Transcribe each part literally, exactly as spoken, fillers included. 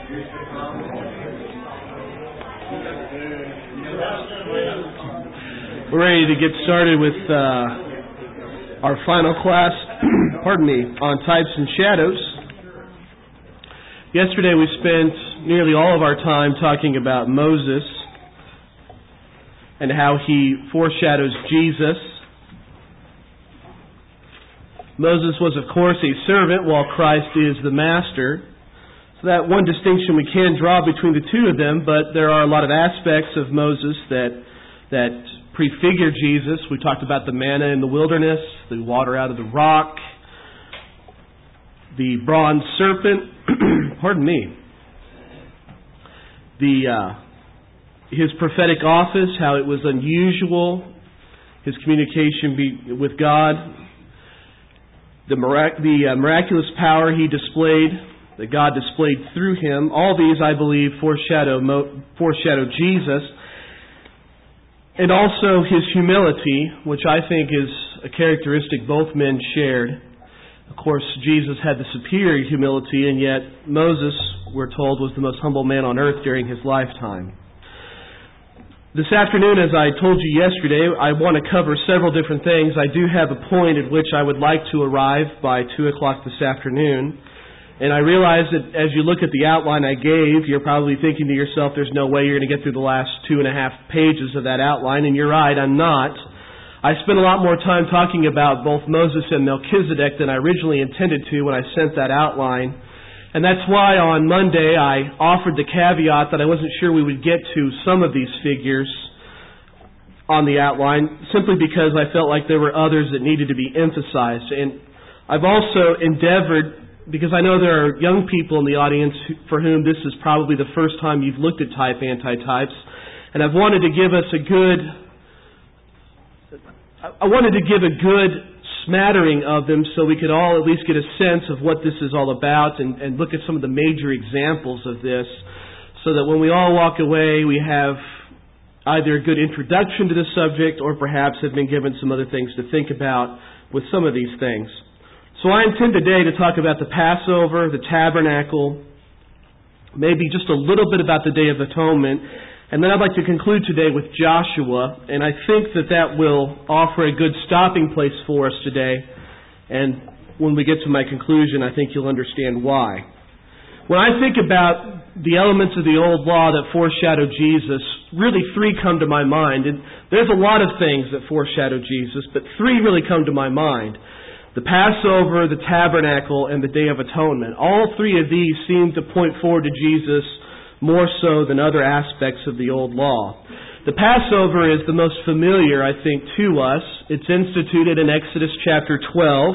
We're ready to get started with uh, our final class, pardon me, on types and shadows. Yesterday we spent nearly all of our time talking about Moses and how he foreshadows Jesus. Moses was, of course, a servant while Christ is the master. So that one distinction we can draw between the two of them, but there are a lot of aspects of Moses that that prefigure Jesus. We talked about the manna in the wilderness, the water out of the rock, the bronze serpent, pardon me, the uh, his prophetic office, how it was unusual, his communication be, with God, the, mirac- the uh, miraculous power he displayed, that God displayed through him. All these, I believe, foreshadow, mo- foreshadow Jesus. And also his humility, which I think is a characteristic both men shared. Of course, Jesus had the superior humility, and yet Moses, we're told, was the most humble man on earth during his lifetime. This afternoon, as I told you yesterday, I want to cover several different things. I do have a point at which I would like to arrive by two o'clock this afternoon. And I realize that as you look at the outline I gave, you're probably thinking to yourself, there's no way you're going to get through the last two and a half pages of that outline. And you're right, I'm not. I spent a lot more time talking about both Moses and Melchizedek than I originally intended to when I sent that outline. And that's why on Monday I offered the caveat that I wasn't sure we would get to some of these figures on the outline, simply because I felt like there were others that needed to be emphasized. And I've also endeavored, because I know there are young people in the audience for whom this is probably the first time you've looked at type antitypes, and I've wanted to give us a good, I wanted to give a good smattering of them so we could all at least get a sense of what this is all about and, and look at some of the major examples of this, so that when we all walk away we have either a good introduction to the subject or perhaps have been given some other things to think about with some of these things. So I intend today to talk about the Passover, the tabernacle, maybe just a little bit about the Day of Atonement, and then I'd like to conclude today with Joshua, and I think that that will offer a good stopping place for us today, and when we get to my conclusion, I think you'll understand why. When I think about the elements of the Old Law that foreshadow Jesus, really three come to my mind, and there's a lot of things that foreshadow Jesus, but three really come to my mind. The Passover, the Tabernacle, and the Day of Atonement. All three of these seem to point forward to Jesus more so than other aspects of the Old Law. The Passover is the most familiar, I think, to us. It's instituted in Exodus chapter twelve.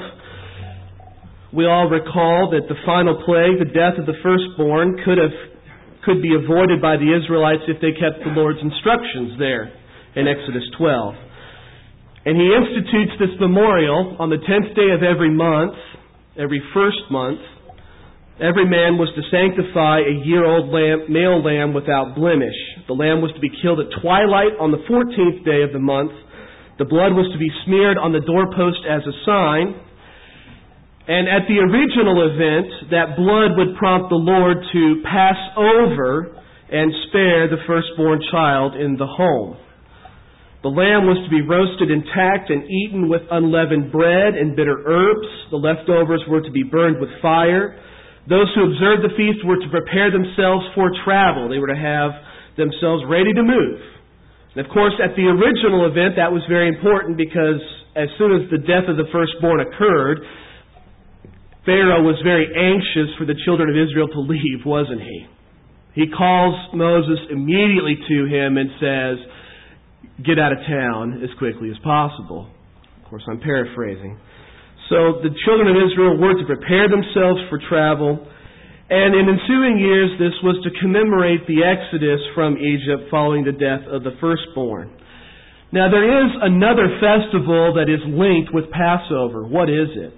We all recall that the final plague, the death of the firstborn, could have could be avoided by the Israelites if they kept the Lord's instructions there in Exodus twelve. And he institutes this memorial on the tenth day of every month, every first month. Every man was to sanctify a year-old lamb, male lamb without blemish. The lamb was to be killed at twilight on the fourteenth day of the month. The blood was to be smeared on the doorpost as a sign. And at the original event, that blood would prompt the Lord to pass over and spare the firstborn child in the home. The lamb was to be roasted intact and eaten with unleavened bread and bitter herbs. The leftovers were to be burned with fire. Those who observed the feast were to prepare themselves for travel. They were to have themselves ready to move. And of course, at the original event, that was very important because as soon as the death of the firstborn occurred, Pharaoh was very anxious for the children of Israel to leave, wasn't he? He calls Moses immediately to him and says, get out of town as quickly as possible. Of course, I'm paraphrasing. So the children of Israel were to prepare themselves for travel. And in ensuing years, this was to commemorate the exodus from Egypt following the death of the firstborn. Now, there is another festival that is linked with Passover. What is it?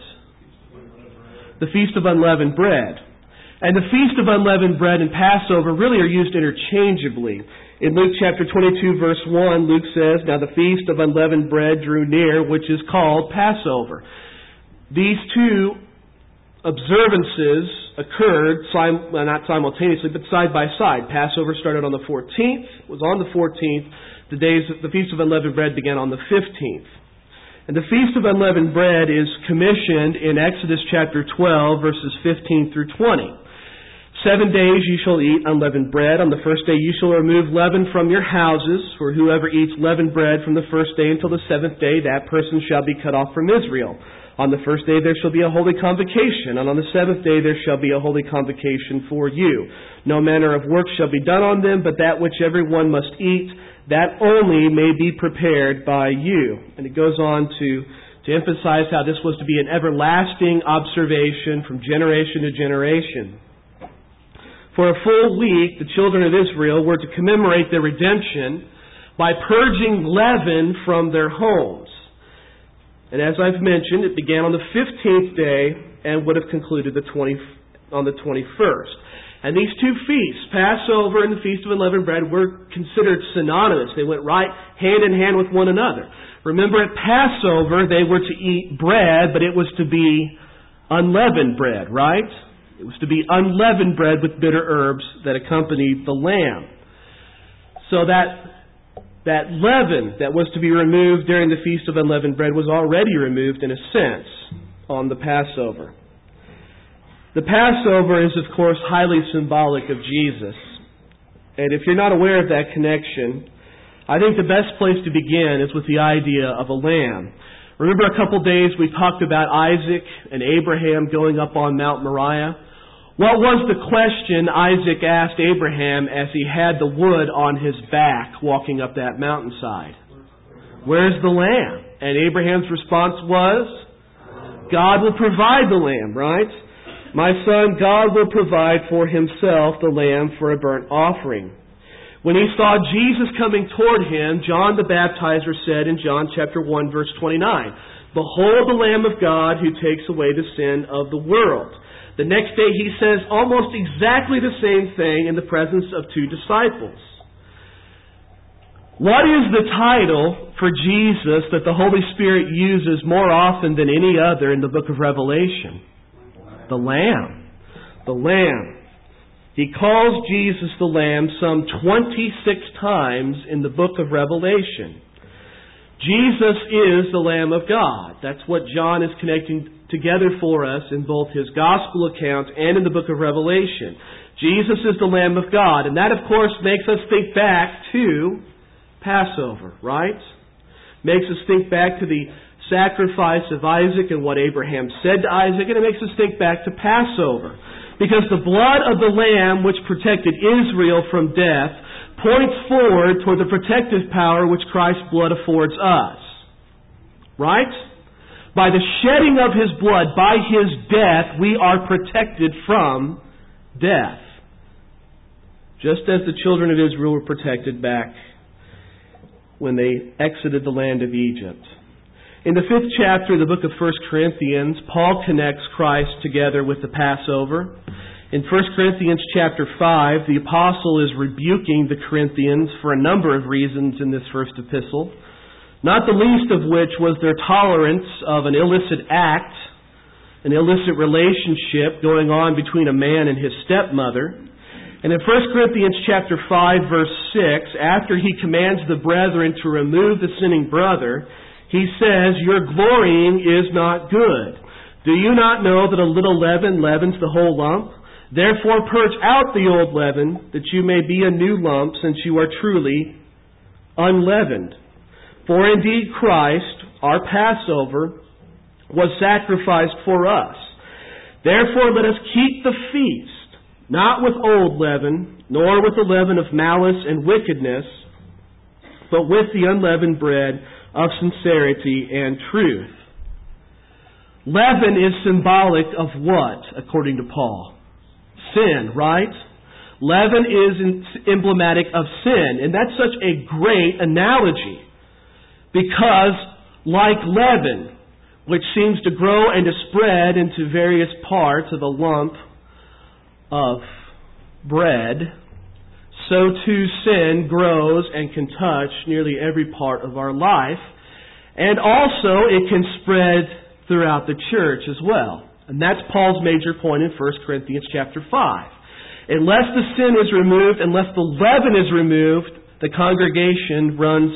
The Feast of Unleavened Bread. And the Feast of Unleavened Bread and Passover really are used interchangeably. In Luke chapter twenty-two, verse one, Luke says, "Now the Feast of Unleavened Bread drew near, which is called Passover." These two observances occurred, sim- well, not simultaneously, but side by side. Passover started on the fourteenth, was on the fourteenth. The days, the Feast of Unleavened Bread began on the fifteenth. And the Feast of Unleavened Bread is commissioned in Exodus chapter twelve, verses fifteen through twenty. Seven days you shall eat unleavened bread. On the first day you shall remove leaven from your houses. For whoever eats leavened bread from the first day until the seventh day, that person shall be cut off from Israel. On the first day there shall be a holy convocation, and on the seventh day there shall be a holy convocation for you. No manner of work shall be done on them, but that which every one must eat, that only may be prepared by you. And it goes on to, to emphasize how this was to be an everlasting observation from generation to generation. For a full week, the children of Israel were to commemorate their redemption by purging leaven from their homes. And as I've mentioned, it began on the fifteenth day and would have concluded the twentieth, on the twenty-first. And these two feasts, Passover and the Feast of Unleavened Bread, were considered synonymous. They went right hand in hand with one another. Remember, at Passover, they were to eat bread, but it was to be unleavened bread, right? It was to be unleavened bread with bitter herbs that accompanied the lamb. So that that leaven that was to be removed during the Feast of Unleavened Bread was already removed in a sense on the Passover. The Passover is, of course, highly symbolic of Jesus. And if you're not aware of that connection, I think the best place to begin is with the idea of a lamb. Remember a couple days we talked about Isaac and Abraham going up on Mount Moriah? What was the question Isaac asked Abraham as he had the wood on his back walking up that mountainside? Where's the lamb? And Abraham's response was, God will provide the lamb, right? My son, God will provide for himself the lamb for a burnt offering. When he saw Jesus coming toward him, John the Baptizer said in John chapter one, verse twenty-nine, Behold the Lamb of God who takes away the sin of the world. The next day he says almost exactly the same thing in the presence of two disciples. What is the title for Jesus that the Holy Spirit uses more often than any other in the book of Revelation? The Lamb. The Lamb. He calls Jesus the Lamb some twenty-six times in the book of Revelation. Jesus is the Lamb of God. That's what John is connecting together for us in both his gospel account and in the book of Revelation. Jesus is the Lamb of God. And that, of course, makes us think back to Passover, right? Makes us think back to the sacrifice of Isaac and what Abraham said to Isaac, and it makes us think back to Passover. Because the blood of the Lamb which protected Israel from death points forward toward the protective power which Christ's blood affords us. Right? By the shedding of His blood, by His death, we are protected from death. Just as the children of Israel were protected back when they exited the land of Egypt. In the fifth chapter of the book of First Corinthians, Paul connects Christ together with the Passover. In First Corinthians chapter five, the apostle is rebuking the Corinthians for a number of reasons in this first epistle, not the least of which was their tolerance of an illicit act, an illicit relationship going on between a man and his stepmother. And in First Corinthians chapter five, verse six, after he commands the brethren to remove the sinning brother, he says, Your glorying is not good. Do you not know that a little leaven leavens the whole lump? Therefore purge out the old leaven, that you may be a new lump, since you are truly unleavened. For indeed Christ, our Passover, was sacrificed for us. Therefore let us keep the feast, not with old leaven, nor with the leaven of malice and wickedness, but with the unleavened bread of sincerity and truth. Leaven is symbolic of what, according to Paul? Sin, right? Leaven is emblematic of sin, and that's such a great analogy, because like leaven, which seems to grow and to spread into various parts of a lump of bread, so too sin grows and can touch nearly every part of our life. And also it can spread throughout the church as well. And that's Paul's major point in First Corinthians chapter five. Unless the sin is removed, unless the leaven is removed, the congregation runs,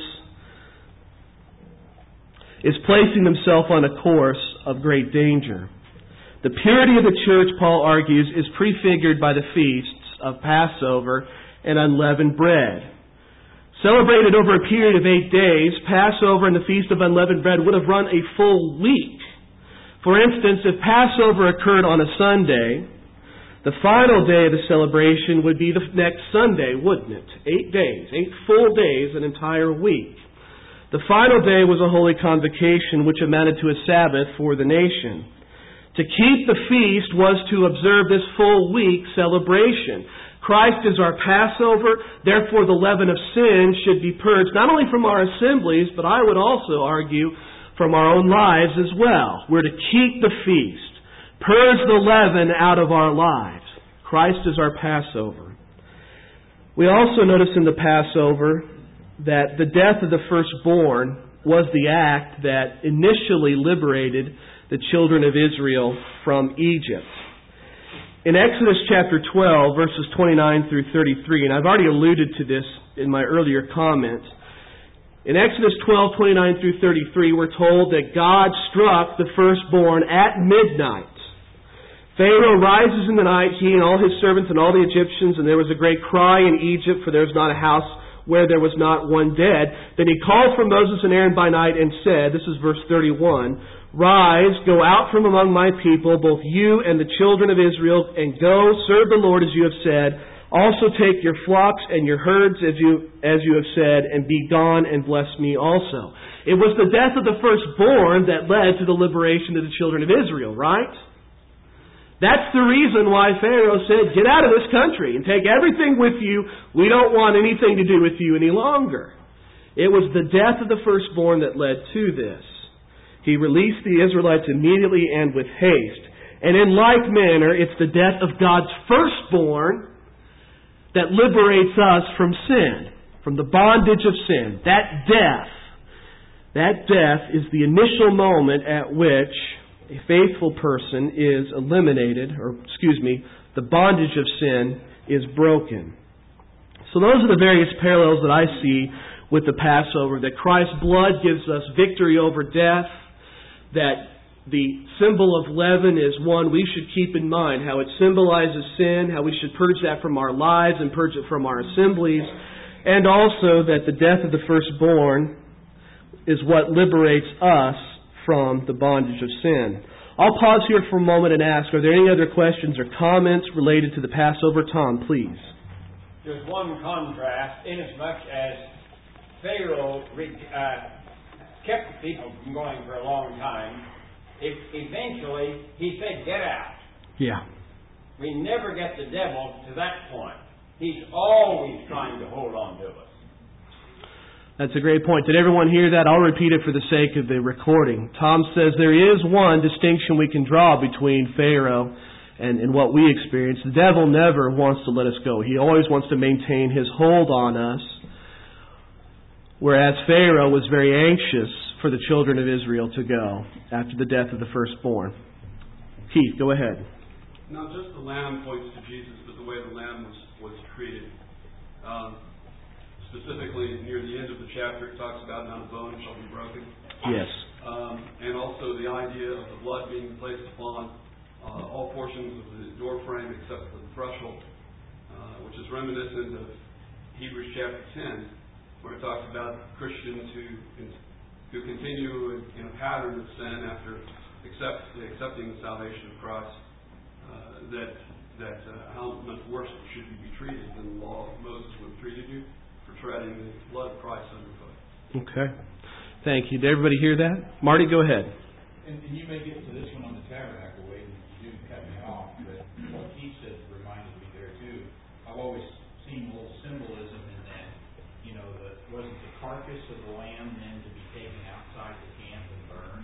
is placing themselves on a course of great danger. The purity of the church, Paul argues, is prefigured by the feasts of Passover and unleavened bread. Celebrated over a period of eight days, Passover and the Feast of Unleavened Bread would have run a full week. For instance, if Passover occurred on a Sunday, the final day of the celebration would be the next Sunday, wouldn't it? Eight days, eight full days, an entire week. The final day was a holy convocation, which amounted to a Sabbath for the nation. To keep the feast was to observe this full week celebration. Christ is our Passover, therefore the leaven of sin should be purged, not only from our assemblies, but I would also argue from our own lives as well. We're to keep the feast, purge the leaven out of our lives. Christ is our Passover. We also notice in the Passover that the death of the firstborn was the act that initially liberated the children of Israel from Egypt. In Exodus chapter twelve, verses twenty-nine through thirty-three, and I've already alluded to this in my earlier comments, in Exodus twelve, twenty-nine through thirty-three, we're told that God struck the firstborn at midnight. Pharaoh rises in the night, he and all his servants and all the Egyptians, and there was a great cry in Egypt, for there was not a house where there was not one dead. Then he called for Moses and Aaron by night and said, this is verse thirty-one, rise, go out from among my people, both you and the children of Israel, and go, serve the Lord as you have said. Also take your flocks and your herds as you as you have said, and be gone and bless me also. It was the death of the firstborn that led to the liberation of the children of Israel, right? That's the reason why Pharaoh said, get out of this country and take everything with you. We don't want anything to do with you any longer. It was the death of the firstborn that led to this. He released the Israelites immediately and with haste. And in like manner, it's the death of God's firstborn that liberates us from sin, from the bondage of sin. That death, that death is the initial moment at which a faithful person is eliminated, or excuse me, the bondage of sin is broken. So those are the various parallels that I see with the Passover, that Christ's blood gives us victory over death, that the symbol of leaven is one we should keep in mind, how it symbolizes sin, how we should purge that from our lives and purge it from our assemblies, and also that the death of the firstborn is what liberates us from the bondage of sin. I'll pause here for a moment and ask, are there any other questions or comments related to the Passover? Tom, please. There's one contrast, inasmuch as Pharaoh uh, kept the people from going for a long time. If eventually he said, get out. Yeah. We never get the devil to that point. He's always trying to hold on to us. That's a great point. Did everyone hear that? I'll repeat it for the sake of the recording. Tom says there is one distinction we can draw between Pharaoh and, and what we experience. The devil never wants to let us go. He always wants to maintain his hold on us. Whereas Pharaoh was very anxious for the children of Israel to go after the death of the firstborn. Keith, go ahead. Not just the lamb points to Jesus, but the way the lamb was, was treated. Um, Specifically, near the end of the chapter, it talks about not a bone shall be broken. Yes. Um, and also the idea of the blood being placed upon uh, all portions of the door frame except for the threshold, uh, which is reminiscent of Hebrews chapter ten, where it talks about Christians who who continue in a pattern of sin after accept, accepting the salvation of Christ, uh, that that uh, how much worse should you be treated than the law of Moses would have treated you, treading the blood of Christ underfoot. Okay. Thank you. Did everybody hear that? Marty, go ahead. And, and you may get to this one on the tabernacle way, you do cut me off, but what he said reminded me there too. I've always seen a little symbolism in that, you know, the wasn't the carcass of the lamb then to be taken outside the camp and burned?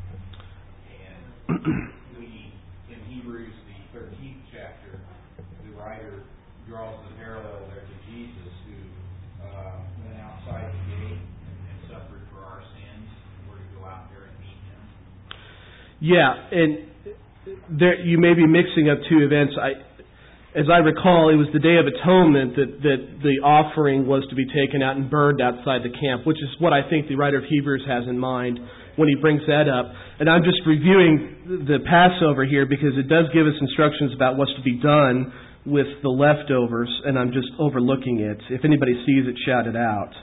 And we, in Hebrews, the thirteenth chapter, the writer draws the parallel there to Jesus, who Uh, went outside the gate and, and suffered for our sins, and we're to go out there and meet him. Yeah, and there, you may be mixing up two events. I, as I recall, it was the Day of Atonement that, that the offering was to be taken out and burned outside the camp, which is what I think the writer of Hebrews has in mind when he brings that up. And I'm just reviewing the Passover here because it does give us instructions about what's to be done with the leftovers, and I'm just overlooking it. If anybody sees it, shout it out.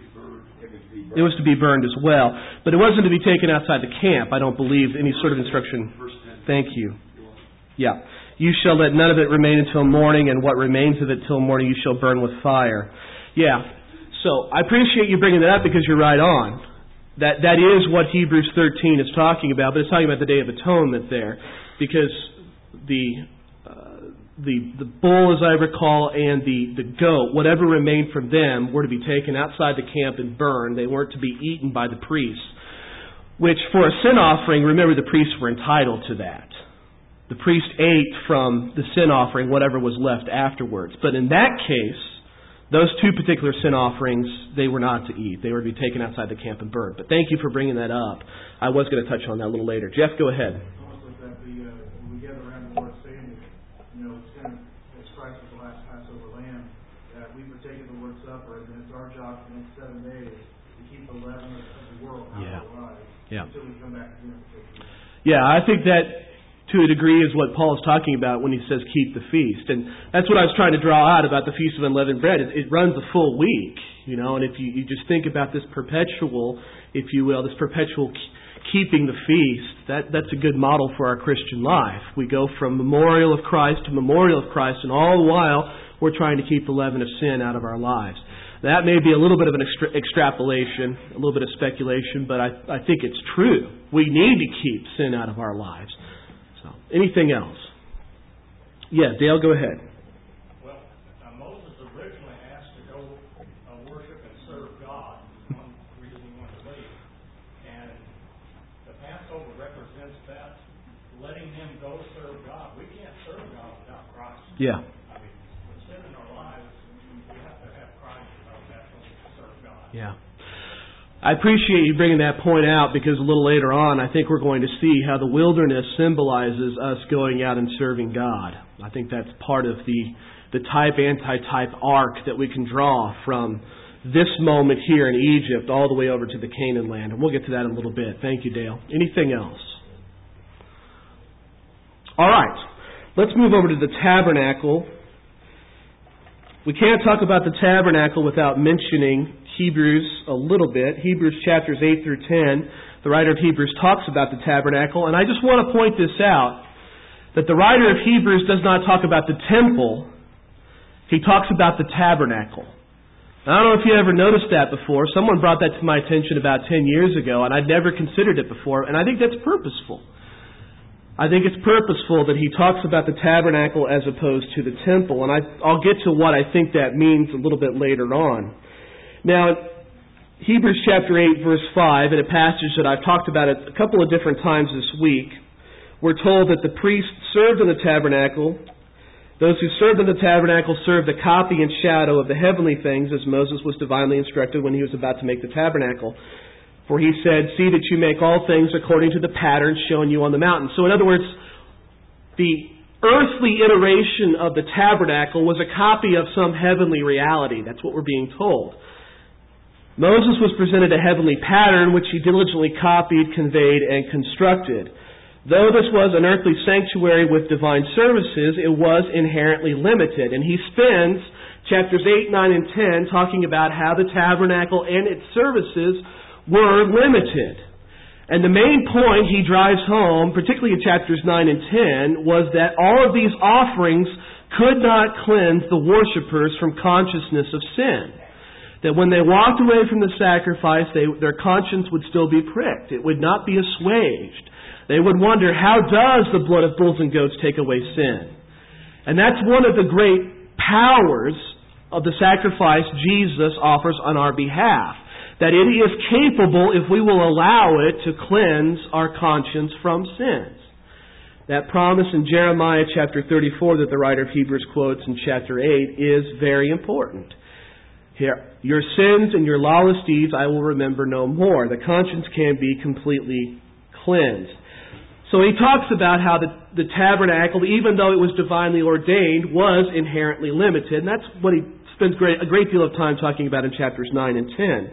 It was to be burned as well. But it wasn't to be taken outside the camp, I don't believe, any sort of instruction. Thank you. Yeah. You shall let none of it remain until morning, and what remains of it till morning you shall burn with fire. Yeah. So I appreciate you bringing that up because you're right on. That that is what Hebrews thirteen is talking about, but it's talking about the Day of Atonement there, because the uh, the the bull, as I recall, and the the goat, whatever remained from them, were to be taken outside the camp and burned. They weren't to be eaten by the priests. Which, for a sin offering, remember the priests were entitled to that. The priest ate from the sin offering whatever was left afterwards. But in that case, those two particular sin offerings, they were not to eat. They were to be taken outside the camp and burned. But thank you for bringing that up. I was going to touch on that a little later. Jeff, go ahead. Almost like that, the, uh, when we gather around the Lord's saying, you know, it's kind of, as Christ was the last Passover lamb, that we partake of the Lord's Supper, and then it's our job for the next seven days to keep the leaven of, of the world out yeah. of our lives yeah. until we come back again. Yeah, I think that to a degree is what Paul is talking about when he says keep the feast. And that's what I was trying to draw out about the Feast of Unleavened Bread. It, it runs a full week, you know, and if you, you just think about this perpetual, if you will, this perpetual keeping the feast, that, that's a good model for our Christian life. We go from memorial of Christ to memorial of Christ, and all the while we're trying to keep the leaven of sin out of our lives. That may be a little bit of an extra- extrapolation, a little bit of speculation, but I, I think it's true. We need to keep sin out of our lives. So, anything else? Yeah, Dale, go ahead. Well, uh, Moses originally asked to go uh, worship and serve God. One reason he wanted to leave. And the Passover represents that, letting them go serve God. We can't serve God without Christ. Yeah. I mean, with sin in our lives, we have to have Christ without that to serve God. Yeah. I appreciate you bringing that point out because a little later on I think we're going to see how the wilderness symbolizes us going out and serving God. I think that's part of the, the type-anti-type arc that we can draw from this moment here in Egypt all the way over to the Canaan land. And we'll get to that in a little bit. Thank you, Dale. Anything else? All right. Let's move over to the tabernacle. We can't talk about the tabernacle without mentioning Hebrews a little bit. Hebrews chapters eight through ten. The writer of Hebrews talks about the tabernacle. And I just want to point this out, that the writer of Hebrews does not talk about the temple. He talks about the tabernacle. Now, I don't know if you ever noticed that before. Someone brought that to my attention about ten years ago, and I'd never considered it before. And I think that's purposeful. I think it's purposeful that he talks about the tabernacle as opposed to the temple. And I, I'll get to what I think that means a little bit later on. Now, Hebrews chapter eight, verse five, in a passage that I've talked about a couple of different times this week, we're told that the priests served in the tabernacle. Those who served in the tabernacle served a copy and shadow of the heavenly things, as Moses was divinely instructed when he was about to make the tabernacle. For he said, "See that you make all things according to the pattern shown you on the mountain." So in other words, the earthly iteration of the tabernacle was a copy of some heavenly reality. That's what we're being told. Moses was presented a heavenly pattern which he diligently copied, conveyed, and constructed. Though this was an earthly sanctuary with divine services, it was inherently limited. And he spends chapters eight, nine, and ten talking about how the tabernacle and its services were limited. And the main point he drives home, particularly in chapters nine and ten, was that all of these offerings could not cleanse the worshipers from consciousness of sin. That when they walked away from the sacrifice, they, their conscience would still be pricked. It would not be assuaged. They would wonder, how does the blood of bulls and goats take away sin? And that's one of the great powers of the sacrifice Jesus offers on our behalf. That it is capable, if we will allow it, to cleanse our conscience from sins. That promise in Jeremiah chapter thirty-four that the writer of Hebrews quotes in chapter eight is very important. Here, your sins and your lawless deeds I will remember no more. The conscience can be completely cleansed. So he talks about how the, the tabernacle, even though it was divinely ordained, was inherently limited. And that's what he spends great, a great deal of time talking about in chapters nine and ten.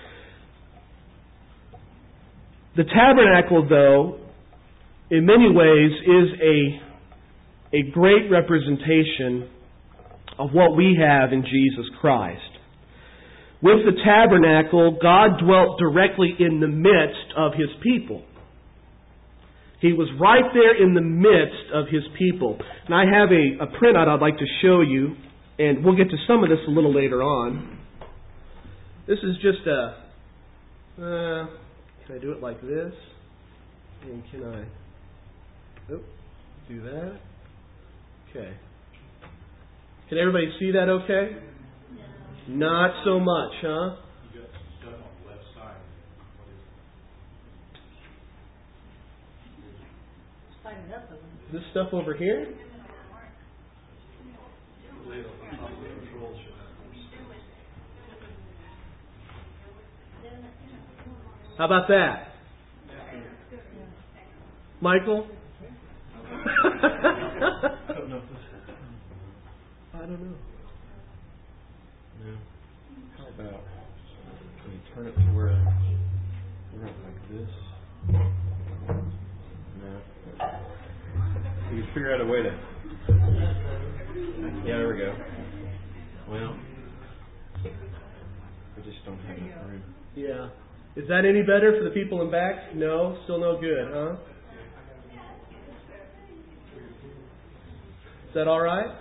The tabernacle, though, in many ways is a, a great representation of what we have in Jesus Christ. With the tabernacle, God dwelt directly in the midst of His people. He was right there in the midst of His people. And I have a, a printout I'd like to show you, and we'll get to some of this a little later on. This is just a... Uh, can I do it like this? And can I... Oh, do that. Okay. Can everybody see that okay? Not so much, huh? You got some stuff on the left side. Is this stuff over here? How about that? Michael? I don't know. I don't know. No. How about, can you turn it to where we're like this? No. We can figure out a way to... Yeah, there we go. Well, we just don't have enough room. Yeah. Is that any better for the people in back? No? Still no good, huh? Is that all right?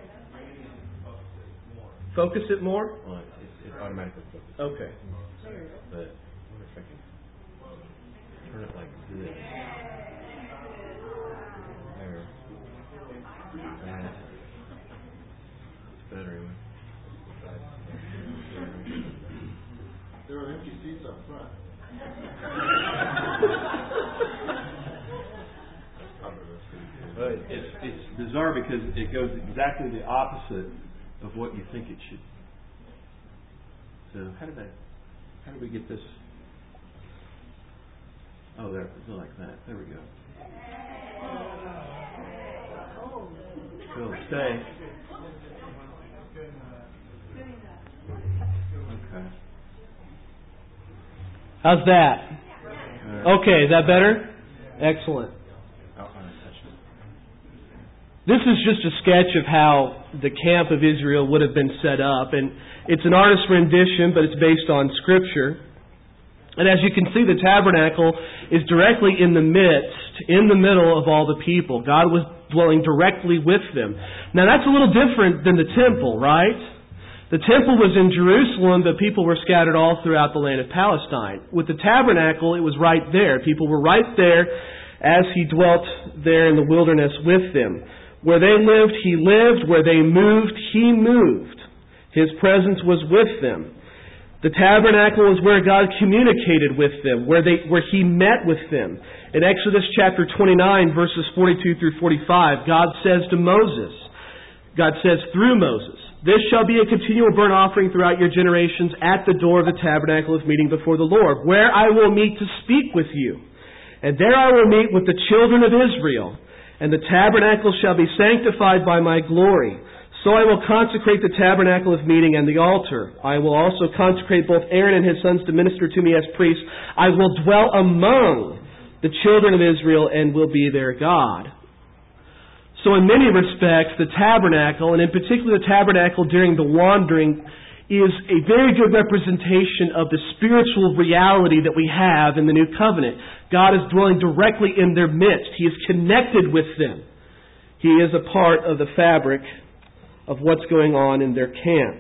Focus it more? Well, it, it automatically focuses. Okay. But I wonder if I can turn it like this. There. That. It's better anyway. There are empty seats up front. But it's, it's bizarre because it goes exactly the opposite of what you think it should. So how did I, how do we get this? Oh, there, like that. There we go. It'll stay. Okay. How's that? Uh, Okay, is that better? Excellent. oh, I touched it. This is just a sketch of how the camp of Israel would have been set up. And it's an artist's rendition, but it's based on Scripture. And as you can see, the tabernacle is directly in the midst, in the middle of all the people. God was dwelling directly with them. Now that's a little different than the temple, right? The temple was in Jerusalem, but people were scattered all throughout the land of Palestine. With the tabernacle, it was right there. People were right there as He dwelt there in the wilderness with them. Where they lived, He lived. Where they moved, He moved. His presence was with them. The tabernacle is where God communicated with them, where they, where He met with them. In Exodus chapter twenty-nine, verses forty-two through forty-five, God says to Moses, God says through Moses, "This shall be a continual burnt offering throughout your generations at the door of the tabernacle of meeting before the Lord, where I will meet to speak with you. And there I will meet with the children of Israel. And the tabernacle shall be sanctified by my glory. So I will consecrate the tabernacle of meeting and the altar. I will also consecrate both Aaron and his sons to minister to me as priests. I will dwell among the children of Israel and will be their God." So in many respects, the tabernacle, and in particular the tabernacle during the wandering, is a very good representation of the spiritual reality that we have in the New Covenant. God is dwelling directly in their midst. He is connected with them. He is a part of the fabric of what's going on in their camp.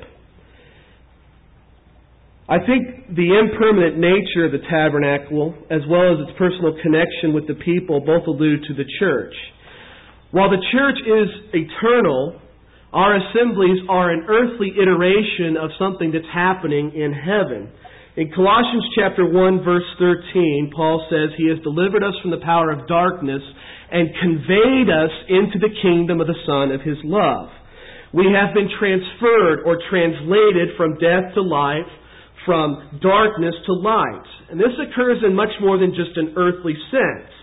I think the impermanent nature of the tabernacle, as well as its personal connection with the people, both allude to the church. While the church is eternal, our assemblies are an earthly iteration of something that's happening in heaven. In Colossians chapter one, verse thirteen, Paul says, "He has delivered us from the power of darkness and conveyed us into the kingdom of the Son of His love." We have been transferred or translated from death to life, from darkness to light. And this occurs in much more than just an earthly sense.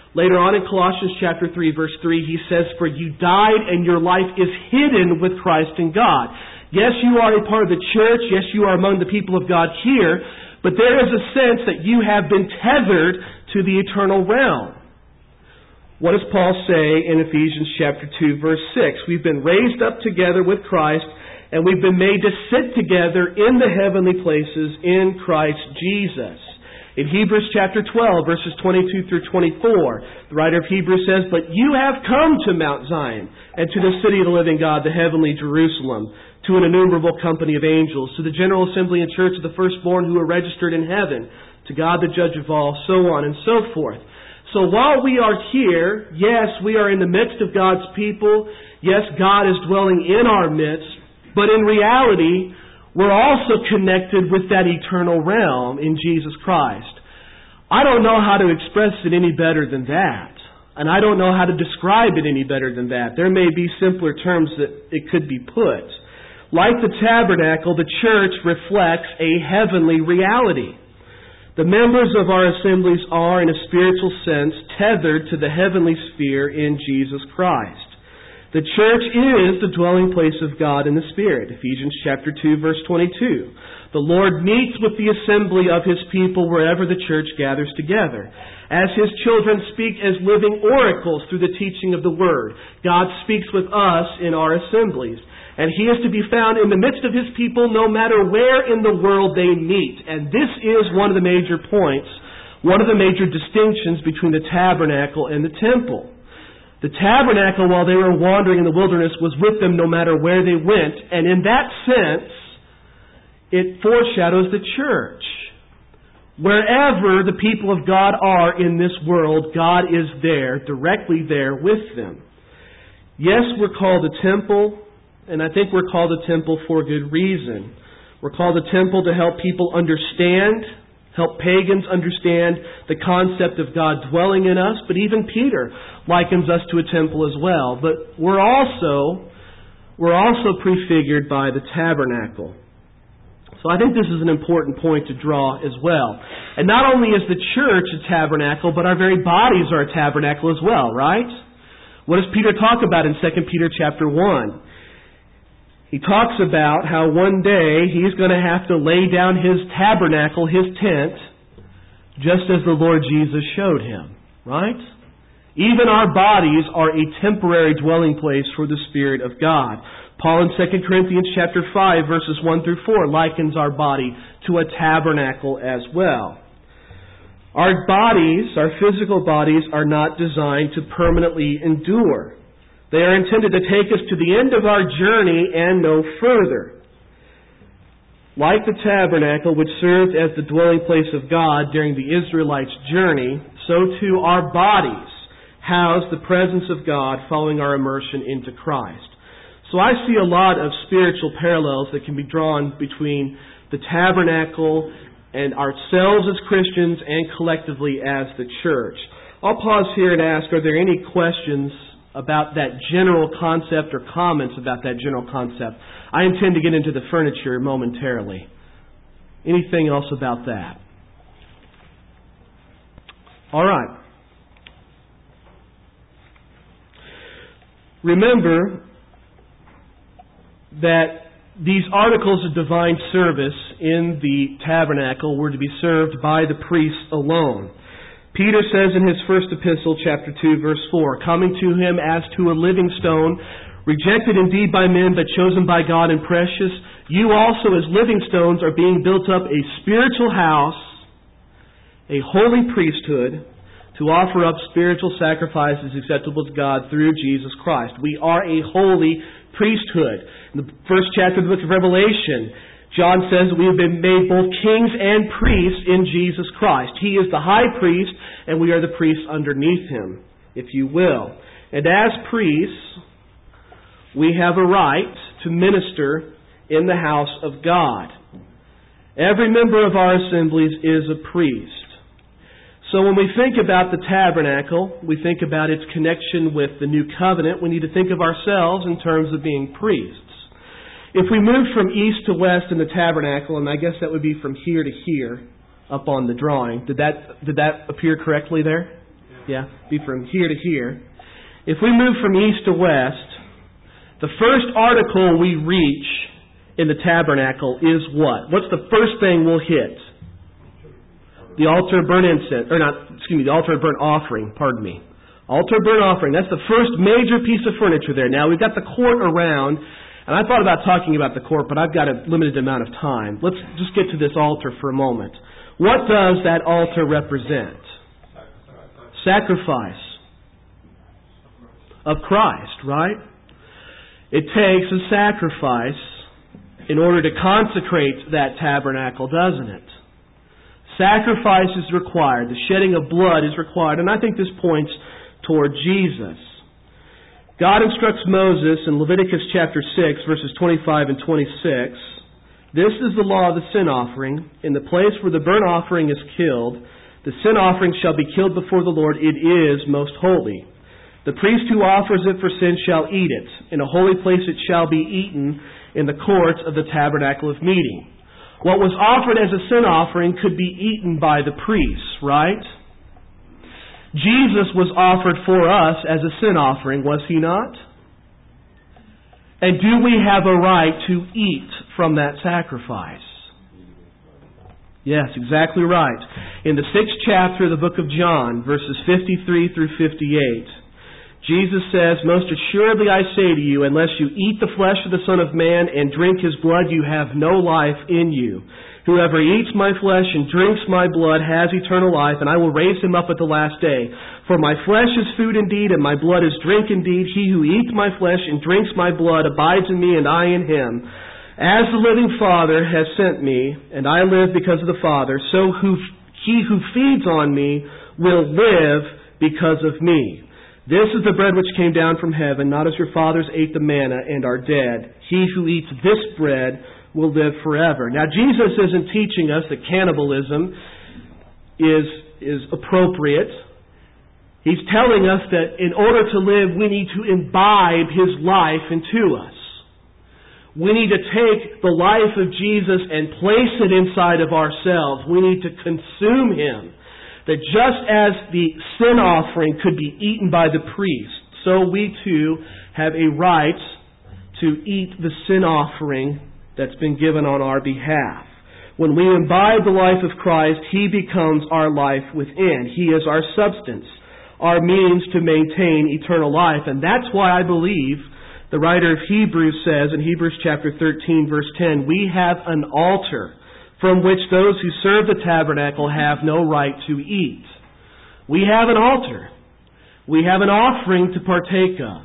Later on in Colossians chapter three, verse three, he says, "For you died and your life is hidden with Christ in God." Yes, you are a part of the church. Yes, you are among the people of God here. But there is a sense that you have been tethered to the eternal realm. What does Paul say in Ephesians chapter two, verse six? We've been raised up together with Christ, and we've been made to sit together in the heavenly places in Christ Jesus. In Hebrews chapter twelve, verses twenty-two through twenty-four, the writer of Hebrews says, "But you have come to Mount Zion, and to the city of the living God, the heavenly Jerusalem, to an innumerable company of angels, to the general assembly and church of the firstborn who are registered in heaven, to God the judge of all," so on and so forth. So while we are here, yes, we are in the midst of God's people. Yes, God is dwelling in our midst. But in reality, we're also connected with that eternal realm in Jesus Christ. I don't know how to express it any better than that. And I don't know how to describe it any better than that. There may be simpler terms that it could be put. Like the tabernacle, the church reflects a heavenly reality. The members of our assemblies are, in a spiritual sense, tethered to the heavenly sphere in Jesus Christ. The church is the dwelling place of God in the Spirit. Ephesians chapter two, verse twenty-two. The Lord meets with the assembly of His people wherever the church gathers together. As His children speak as living oracles through the teaching of the Word, God speaks with us in our assemblies. And He is to be found in the midst of His people no matter where in the world they meet. And this is one of the major points, one of the major distinctions between the tabernacle and the temple. The tabernacle, while they were wandering in the wilderness, was with them no matter where they went. And in that sense, it foreshadows the church. Wherever the people of God are in this world, God is there, directly there with them. Yes, we're called a temple, and I think we're called a temple for good reason. We're called a temple to help people understand, help pagans understand the concept of God dwelling in us, but even Peter likens us to a temple as well. But we're also we're also prefigured by the tabernacle. So I think this is an important point to draw as well. And not only is the church a tabernacle, but our very bodies are a tabernacle as well, right? What does Peter talk about in Second Peter chapter one? He talks about how one day he's going to have to lay down his tabernacle, his tent, just as the Lord Jesus showed him, right? Even our bodies are a temporary dwelling place for the Spirit of God. Paul in Second Corinthians chapter five, verses one through four, likens our body to a tabernacle as well. Our bodies, our physical bodies, are not designed to permanently endure. They are intended to take us to the end of our journey and no further. Like the tabernacle, which served as the dwelling place of God during the Israelites' journey, so too our bodies house the presence of God following our immersion into Christ. So I see a lot of spiritual parallels that can be drawn between the tabernacle and ourselves as Christians and collectively as the church. I'll pause here and ask, are there any questions about that general concept or comments about that general concept? I intend to get into the furniture momentarily. Anything else about that? All right. Remember that these articles of divine service in the tabernacle were to be served by the priests alone. Peter says in his first epistle, chapter two, verse four, "Coming to Him as to a living stone, rejected indeed by men, but chosen by God and precious, you also as living stones are being built up a spiritual house, a holy priesthood, to offer up spiritual sacrifices acceptable to God through Jesus Christ." We are a holy priesthood. In the first chapter of the book of Revelation, John says we have been made both kings and priests in Jesus Christ. He is the high priest, and we are the priests underneath Him, if you will. And as priests, we have a right to minister in the house of God. Every member of our assemblies is a priest. So when we think about the tabernacle, we think about its connection with the new covenant, we need to think of ourselves in terms of being priests. If we move from east to west in the tabernacle, and I guess that would be from here to here, up on the drawing, did that did that appear correctly there? Yeah, be from here to here. If we move from east to west, the first article we reach in the tabernacle is what? What's the first thing we'll hit? The altar of burnt incense, or not, excuse me, the altar of burnt offering, pardon me. Altar of burnt offering, that's the first major piece of furniture there. Now, we've got the court around, and I thought about talking about the court, but I've got a limited amount of time. Let's just get to this altar for a moment. What does that altar represent? Sacrifice of Christ, right? It takes a sacrifice in order to consecrate that tabernacle, doesn't it? Sacrifice is required. The shedding of blood is required. And I think this points toward Jesus. God instructs Moses in Leviticus chapter six, verses twenty-five and twenty-six. This is the law of the sin offering. In the place where the burnt offering is killed, the sin offering shall be killed before the Lord. It is most holy. The priest who offers it for sin shall eat it. In a holy place it shall be eaten in the courts of the tabernacle of meeting. What was offered as a sin offering could be eaten by the priests, right? Jesus was offered for us as a sin offering, was He not? And do we have a right to eat from that sacrifice? Yes, exactly right. In the sixth chapter of the book of John, verses fifty-three through fifty-eight, Jesus says, "Most assuredly I say to you, unless you eat the flesh of the Son of Man and drink His blood, you have no life in you. Whoever eats my flesh and drinks my blood has eternal life, and I will raise him up at the last day. For my flesh is food indeed, and my blood is drink indeed. He who eats my flesh and drinks my blood abides in me, and I in him. As the living Father has sent me, and I live because of the Father, so who, he who feeds on me will live because of me. This is the bread which came down from heaven, not as your fathers ate the manna and are dead. He who eats this bread will live forever." Now, Jesus isn't teaching us that cannibalism is, is appropriate. He's telling us that in order to live, we need to imbibe His life into us. We need to take the life of Jesus and place it inside of ourselves. We need to consume Him. That just as the sin offering could be eaten by the priest, so we too have a right to eat the sin offering that's been given on our behalf. When we imbibe the life of Christ, He becomes our life within. He is our substance, our means to maintain eternal life. And that's why I believe the writer of Hebrews says in Hebrews chapter thirteen, verse ten, we have an altar from which those who serve the tabernacle have no right to eat. We have an altar. We have an offering to partake of.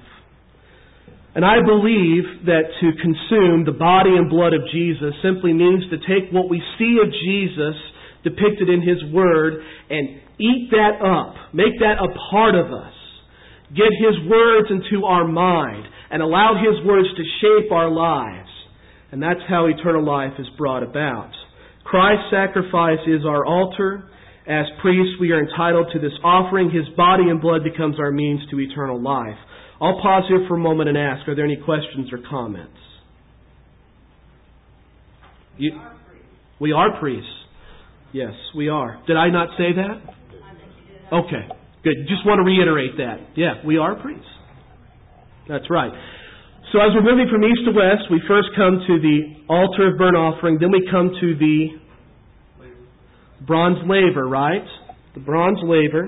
And I believe that to consume the body and blood of Jesus simply means to take what we see of Jesus depicted in His Word and eat that up. Make that a part of us. Get His words into our mind and allow His words to shape our lives. And that's how eternal life is brought about. Christ's sacrifice is our altar. As priests, we are entitled to this offering. His body and blood becomes our means to eternal life. I'll pause here for a moment and ask, are there any questions or comments? You, we, are we are priests. Yes, we are. Did I not say that? Okay, good. Just want to reiterate that. Yeah, we are priests. That's right. So as we're moving from east to west, we first come to the altar of burnt offering, then we come to the bronze laver, right? The bronze laver.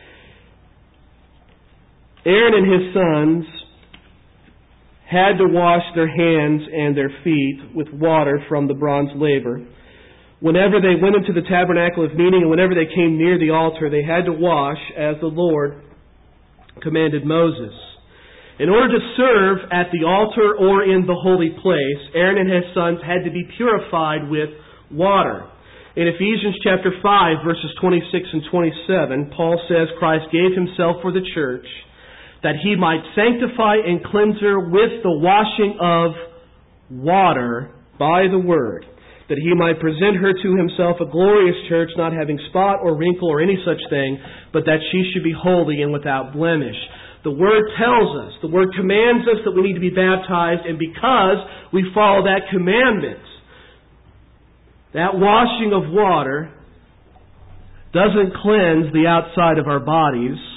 Aaron and his sons had to wash their hands and their feet with water from the bronze laver. Whenever they went into the tabernacle of meeting and whenever they came near the altar, they had to wash as the Lord commanded Moses. In order to serve at the altar or in the holy place, Aaron and his sons had to be purified with water. In Ephesians chapter five, verses twenty-six and twenty-seven, Paul says Christ gave Himself for the church that He might sanctify and cleanse her with the washing of water by the Word, that He might present her to Himself a glorious church, not having spot or wrinkle or any such thing, but that she should be holy and without blemish. The Word tells us, the Word commands us that we need to be baptized, and because we follow that commandment, that washing of water doesn't cleanse the outside of our bodies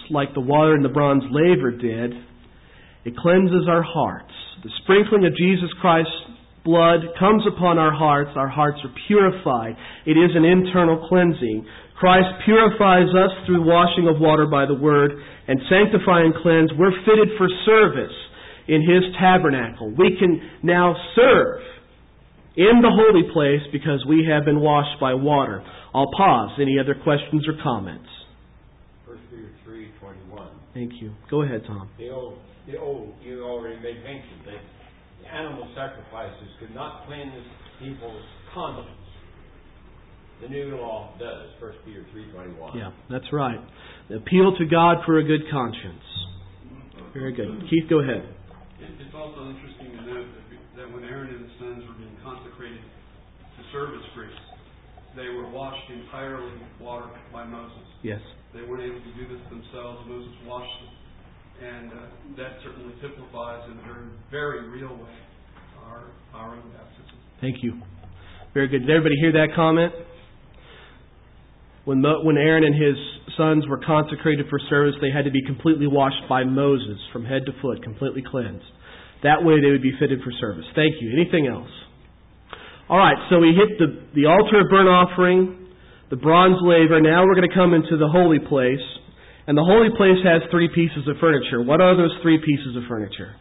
like the water in the bronze laver did. It cleanses our hearts. The sprinkling of Jesus Christ's blood comes upon our hearts. Our hearts are purified. It is an internal cleansing. Christ purifies us through washing of water by the Word, and sanctify and cleanse. We're fitted for service in His tabernacle. We can now serve in the holy place because we have been washed by water. I'll pause. Any other questions or comments? First Peter three twenty-one. Thank you. Go ahead, Tom. The old, the old, you already made mention that animal sacrifices could not cleanse people's conscience. The new law does. First Peter three twenty-one. Yeah, that's right. The appeal to God for a good conscience. Very good. Keith, go ahead. It's also interesting to note that when Aaron and his sons were being consecrated to serve as priests, they were washed entirely with water by Moses. Yes. They weren't able to do this themselves. Moses washed them. And uh, that certainly typifies in a very, very real way our, our own baptism. Thank you. Very good. Did everybody hear that comment? When, Mo, when Aaron and his sons were consecrated for service, they had to be completely washed by Moses from head to foot, completely cleansed. That way they would be fitted for service. Thank you. Anything else? All right, so we hit the, the altar of burnt offering, the bronze laver. Now we're going to come into the holy place. And the holy place has three pieces of furniture. What are those three pieces of furniture?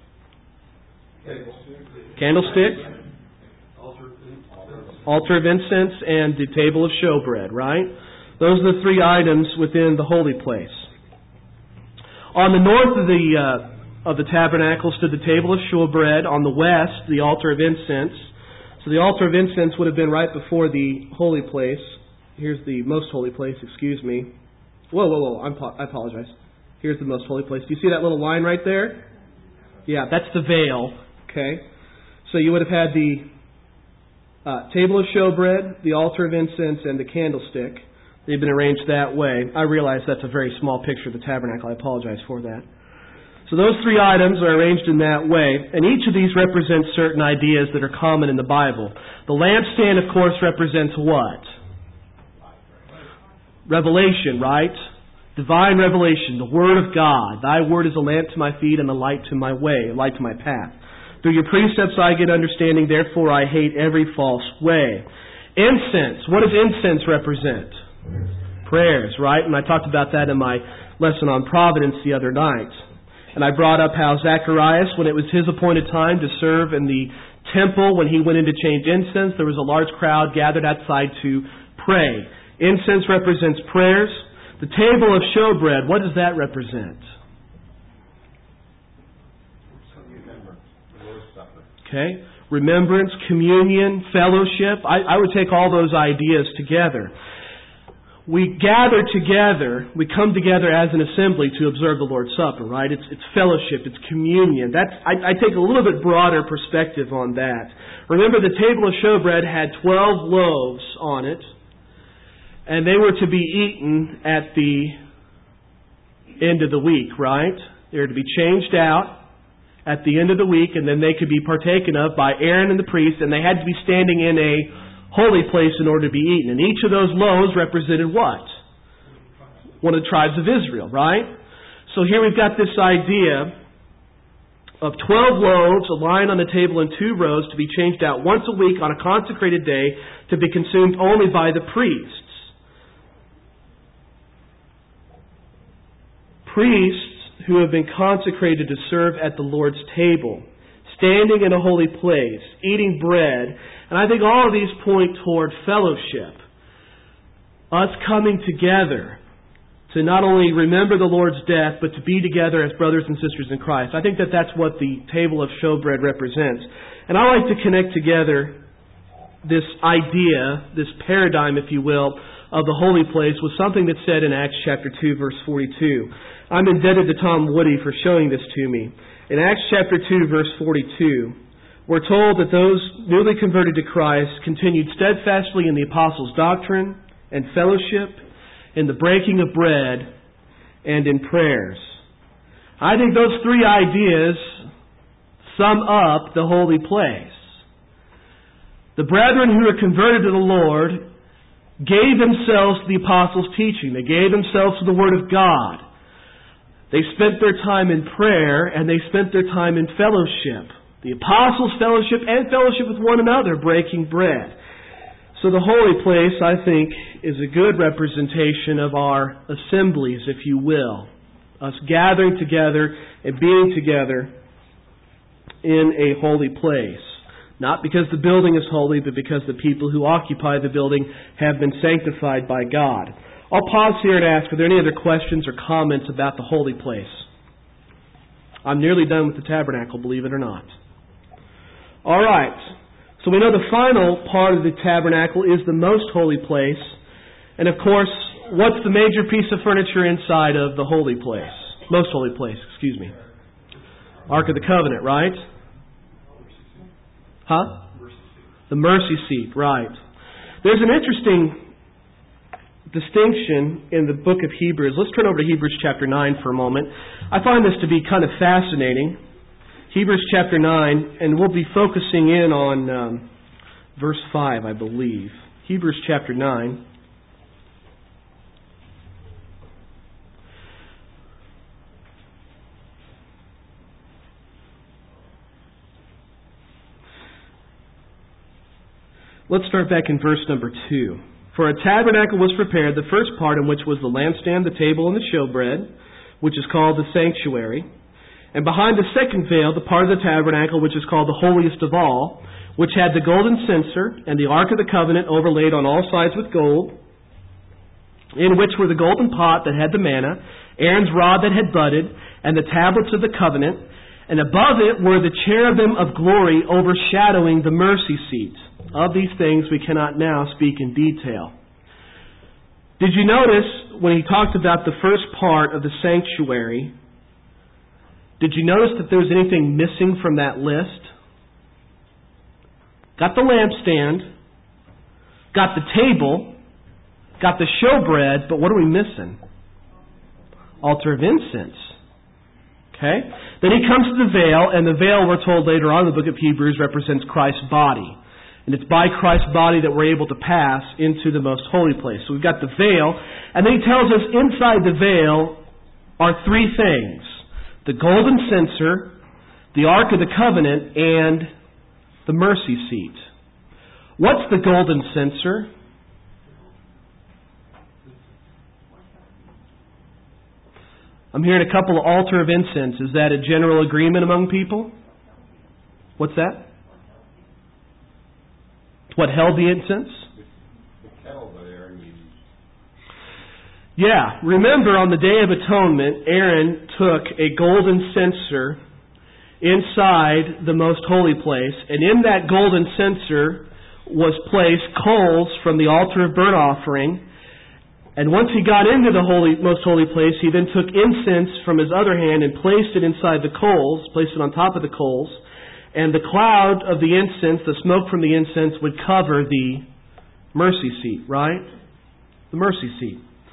Candlestick, altar of incense, and the table of showbread, right? Those are the three items within the holy place. On the north of the uh, of the tabernacle stood the table of showbread. On the west, the altar of incense. So the altar of incense would have been right before the holy place. Here's the most holy place, excuse me. Whoa, whoa, whoa, I'm, I apologize. Here's the most holy place. Do you see that little line right there? Yeah, that's the veil. Okay. So you would have had the uh, table of showbread, the altar of incense, and the candlestick. They've been arranged that way. I realize that's a very small picture of the tabernacle. I apologize for that. So those three items are arranged in that way. And each of these represents certain ideas that are common in the Bible. The lampstand, of course, represents what? Revelation, right? Divine revelation, the Word of God. Thy Word is a lamp to my feet and a light to my way, a light to my path. Through your precepts I get understanding, therefore I hate every false way. Incense. What does incense represent? Prayers, right? And I talked about that in my lesson on providence the other night. And I brought up how Zacharias, when it was his appointed time to serve in the temple, when he went in to change incense, there was a large crowd gathered outside to pray. Incense represents prayers. The table of showbread, what does that represent? Okay. Remembrance, communion, fellowship. I, I would take all those ideas together. We gather together, we come together as an assembly to observe the Lord's Supper, right? It's, it's fellowship, it's communion. That's I, I take a little bit broader perspective on that. Remember, the table of showbread had twelve loaves on it, and they were to be eaten at the end of the week, right? They were to be changed out at the end of the week, and then they could be partaken of by Aaron and the priest, and they had to be standing in a holy place in order to be eaten. And each of those loaves represented what? One of the tribes of Israel, right? So here we've got this idea of twelve loaves, a line on the table in two rows, to be changed out once a week on a consecrated day, to be consumed only by the priests. Priests who have been consecrated to serve at the Lord's table, standing in a holy place, eating bread. And I think all of these point toward fellowship. Us coming together to not only remember the Lord's death, but to be together as brothers and sisters in Christ. I think that that's what the table of showbread represents. And I like to connect together this idea, this paradigm, if you will, of the holy place with something that's said in Acts chapter two, verse forty-two. I'm indebted to Tom Woody for showing this to me. In Acts chapter two, verse forty-two, we're told that those newly converted to Christ continued steadfastly in the apostles' doctrine and fellowship, in the breaking of bread, and in prayers. I think those three ideas sum up the holy place. The brethren who are converted to the Lord gave themselves to the apostles' teaching. They gave themselves to the Word of God. They spent their time in prayer, and they spent their time in fellowship. The apostles' fellowship and fellowship with one another, breaking bread. So the holy place, I think, is a good representation of our assemblies, if you will. Us gathering together and being together in a holy place. Not because the building is holy, but because the people who occupy the building have been sanctified by God. I'll pause here and ask, are there any other questions or comments about the holy place? I'm nearly done with the tabernacle, believe it or not. All right. So we know the final part of the tabernacle is the most holy place. And of course, what's the major piece of furniture inside of the holy place? Most holy place, excuse me. Ark of the Covenant, right? Huh? The mercy seat, right. There's an interesting distinction in the book of Hebrews. Let's turn over to Hebrews chapter nine for a moment. I find this to be kind of fascinating. Hebrews chapter nine, and we'll be focusing in on um, verse five, I believe. Hebrews chapter nine. Let's start back in verse number two. For a tabernacle was prepared, the first part in which was the lampstand, the table, and the showbread, which is called the sanctuary. And behind the second veil, the part of the tabernacle which is called the holiest of all, which had the golden censer and the ark of the covenant overlaid on all sides with gold, in which were the golden pot that had the manna, Aaron's rod that had budded, and the tablets of the covenant, and above it were the cherubim of glory overshadowing the mercy seat. Of these things we cannot now speak in detail. Did you notice when he talked about the first part of the sanctuary, did you notice that there was anything missing from that list? Got the lampstand, got the table, got the showbread, but what are we missing? Altar of incense. Okay? Then he comes to the veil, and the veil, we're told later on in the book of Hebrews, represents Christ's body. And it's by Christ's body that we're able to pass into the most holy place. So we've got the veil, and then he tells us inside the veil are three things. The golden censer, the Ark of the Covenant, and the mercy seat. What's the golden censer? I'm hearing a couple of altar of incense. Is that a general agreement among people? What's that? What held the incense? The kettle that Aaron used. Yeah. Remember, on the Day of Atonement, Aaron took a golden censer inside the most holy place, and in that golden censer was placed coals from the altar of burnt offering. And once he got into the holy, most holy place, he then took incense from his other hand and placed it inside the coals, placed it on top of the coals. And the cloud of the incense, the smoke from the incense, would cover the mercy seat, right? The mercy seat.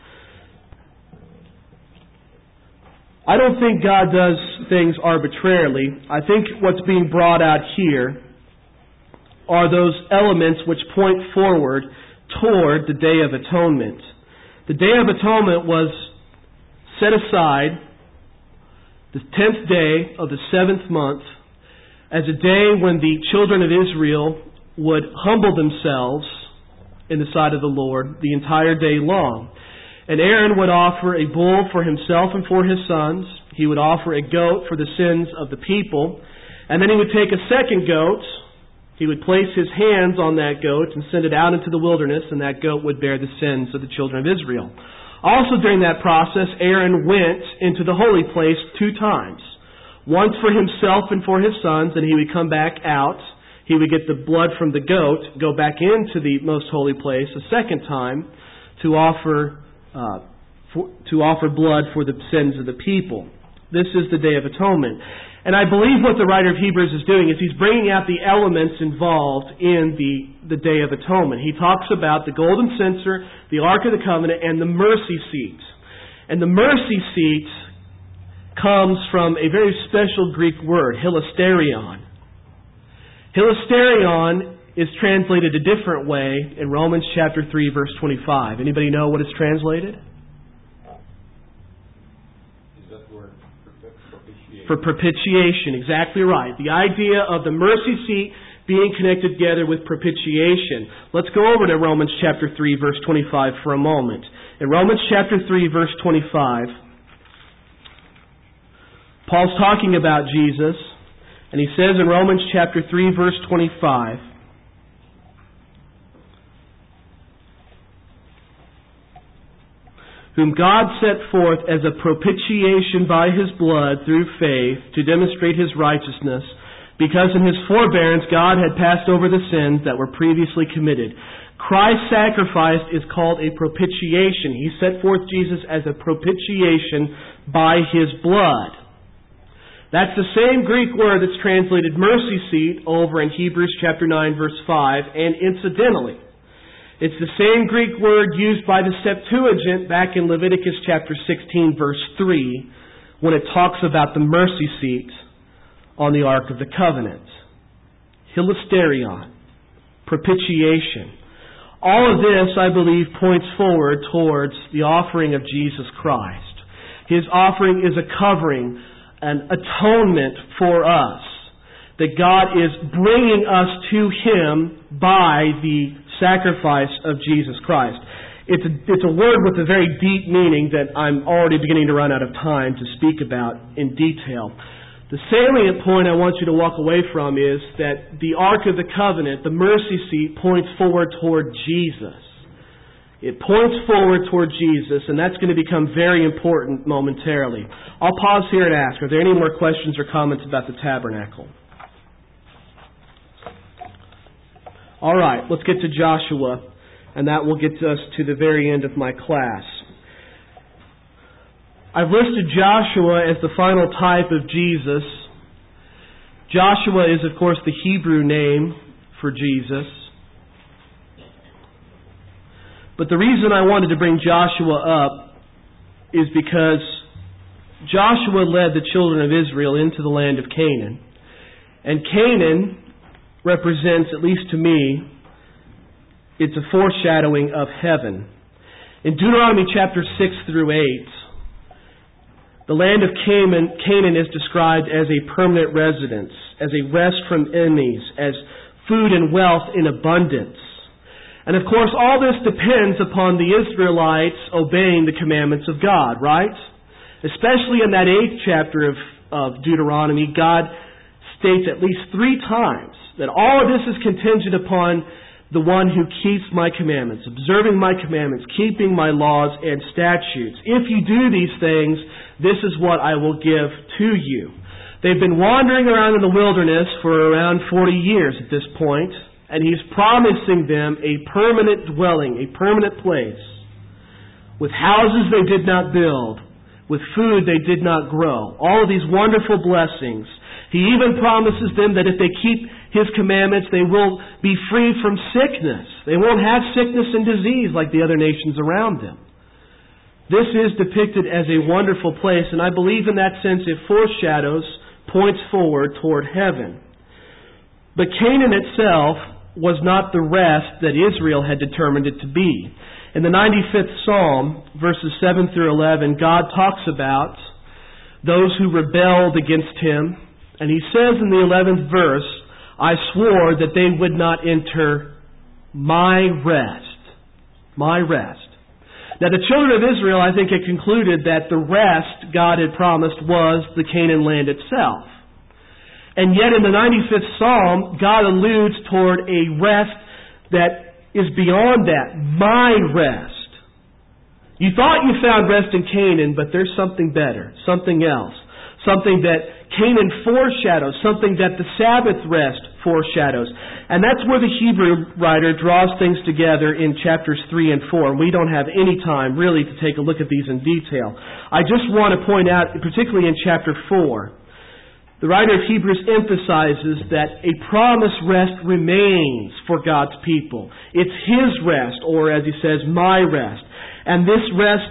I don't think God does things arbitrarily. I think what's being brought out here are those elements which point forward toward the Day of Atonement. The Day of Atonement was set aside the tenth day of the seventh month as a day when the children of Israel would humble themselves in the sight of the Lord the entire day long. And Aaron would offer a bull for himself and for his sons. He would offer a goat for the sins of the people. And then he would take a second goat. He would place his hands on that goat and send it out into the wilderness, and that goat would bear the sins of the children of Israel. Also during that process, Aaron went into the holy place two times. Once for himself and for his sons, and he would come back out. He would get the blood from the goat, go back into the most holy place a second time to offer uh, for, to offer blood for the sins of the people. This is the Day of Atonement. And I believe what the writer of Hebrews is doing is he's bringing out the elements involved in the, the Day of Atonement. He talks about the golden censer, the Ark of the Covenant, and the mercy seat. And the mercy seat comes from a very special Greek word, hilasterion. Hilasterion is translated a different way in Romans chapter three, verse twenty-five. Anybody know what it's translated? Is that the word for propitiation. Exactly right. The idea of the mercy seat being connected together with propitiation. Let's go over to Romans chapter three, verse twenty-five for a moment. In Romans chapter three, verse twenty-five, Paul's talking about Jesus, and he says in Romans chapter three, verse twenty-five, whom God set forth as a propitiation by His blood through faith to demonstrate His righteousness, because in His forbearance God had passed over the sins that were previously committed. Christ's sacrifice is called a propitiation. He set forth Jesus as a propitiation by His blood. That's the same Greek word that's translated mercy seat over in Hebrews chapter nine, verse five, and incidentally, it's the same Greek word used by the Septuagint back in Leviticus chapter sixteen, verse three, when it talks about the mercy seat on the Ark of the Covenant. Hilasterion, propitiation. All of this, I believe, points forward towards the offering of Jesus Christ. His offering is a covering, an atonement for us. That God is bringing us to Him by the sacrifice of Jesus Christ. It's a, it's a word with a very deep meaning that I'm already beginning to run out of time to speak about in detail. The salient point I want you to walk away from is that the Ark of the Covenant, the mercy seat, points forward toward Jesus. It points forward toward Jesus, and that's going to become very important momentarily. I'll pause here and ask, are there any more questions or comments about the tabernacle? All right, let's get to Joshua, and that will get us to the very end of my class. I've listed Joshua as the final type of Jesus. Joshua is, of course, the Hebrew name for Jesus. But the reason I wanted to bring Joshua up is because Joshua led the children of Israel into the land of Canaan. And Canaan represents, at least to me, it's a foreshadowing of heaven. In Deuteronomy chapter six through eight, the land of Canaan, Canaan is described as a permanent residence, as a rest from enemies, as food and wealth in abundance. And of course, all this depends upon the Israelites obeying the commandments of God, right? Especially in that eighth chapter of, of Deuteronomy, God states at least three times that all of this is contingent upon the one who keeps my commandments, observing my commandments, keeping my laws and statutes. If you do these things, this is what I will give to you. They've been wandering around in the wilderness for around forty years at this point, and He's promising them a permanent dwelling, a permanent place, with houses they did not build, with food they did not grow. All of these wonderful blessings. He even promises them that if they keep His commandments, they will be free from sickness. They won't have sickness and disease like the other nations around them. This is depicted as a wonderful place, and I believe in that sense it foreshadows, points forward toward heaven. But Canaan itself was not the rest that Israel had determined it to be. In the ninety-fifth Psalm, verses seven through eleven, God talks about those who rebelled against Him, and He says in the eleventh verse, I swore that they would not enter my rest. My rest. Now the children of Israel, I think, had concluded that the rest God had promised was the Canaan land itself. And yet in the ninety-fifth Psalm, God alludes toward a rest that is beyond that. My rest. You thought you found rest in Canaan, but there's something better, something else. Something that Canaan foreshadows, something that the Sabbath rest foreshadows. And that's where the Hebrew writer draws things together in chapters three and four. And we don't have any time really to take a look at these in detail. I just want to point out, particularly in chapter four, the writer of Hebrews emphasizes that a promised rest remains for God's people. It's His rest, or as he says, my rest. And this rest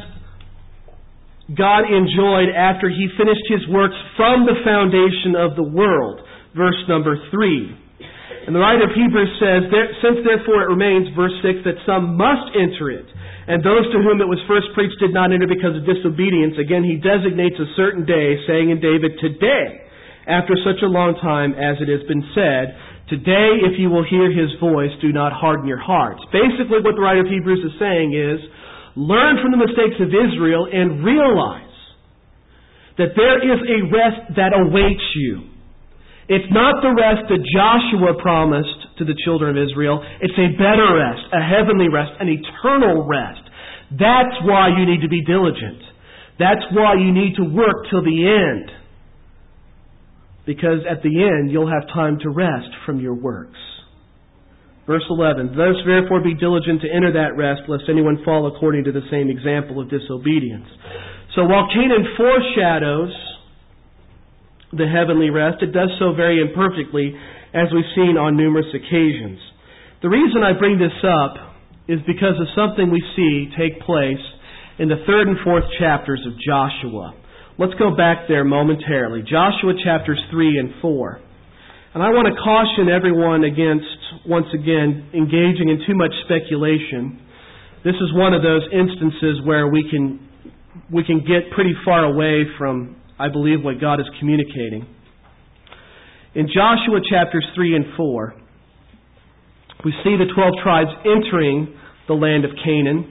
God enjoyed after He finished His works from the foundation of the world. Verse number three. And the writer of Hebrews says, since therefore it remains, verse six, that some must enter it, and those to whom it was first preached did not enter because of disobedience, again he designates a certain day, saying in David, today, after such a long time as it has been said, today if you will hear His voice, do not harden your hearts. Basically what the writer of Hebrews is saying is, learn from the mistakes of Israel and realize that there is a rest that awaits you. It's not the rest that Joshua promised to the children of Israel. It's a better rest, a heavenly rest, an eternal rest. That's why you need to be diligent. That's why you need to work till the end. Because at the end, you'll have time to rest from your works. Verse eleven, let us therefore be diligent to enter that rest, lest anyone fall according to the same example of disobedience. So while Canaan foreshadows the heavenly rest, it does so very imperfectly, as we've seen on numerous occasions. The reason I bring this up is because of something we see take place in the third and fourth chapters of Joshua. Let's go back there momentarily. Joshua chapters three and four. And I want to caution everyone against, once again, engaging in too much speculation. This is one of those instances where we can we can get pretty far away from, I believe, what God is communicating. In Joshua chapters three and four, we see the twelve tribes entering the land of Canaan.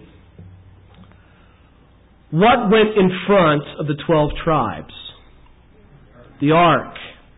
What went in front of the twelve tribes? The ark.